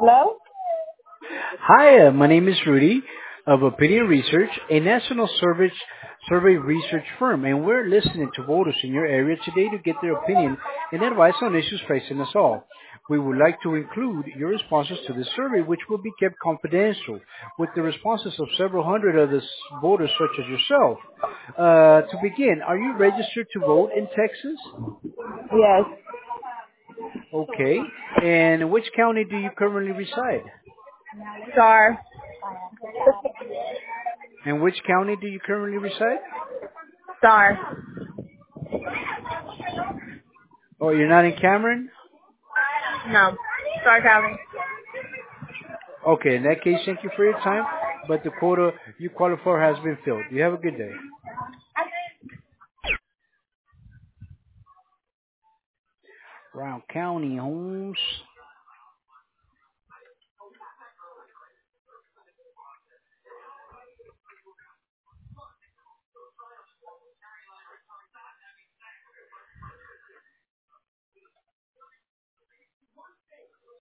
Hello? Hi, my name is Rudy of Opinion Research, a national survey research firm, and we're listening to voters in your area today to get their opinion and advice on issues facing us all. We would like to include your responses to this survey, which will be kept confidential, with the responses of several hundred other voters such as yourself. To begin, are you registered to vote in Texas? Yes. Okay. And in which county do you currently reside? Star. In which county do you currently reside? Star. Oh, you're not in Cameron? No. Star County. Okay, in that case, thank you for your time, but the quota you qualify for has been filled. You have a good day. Brown County Homes.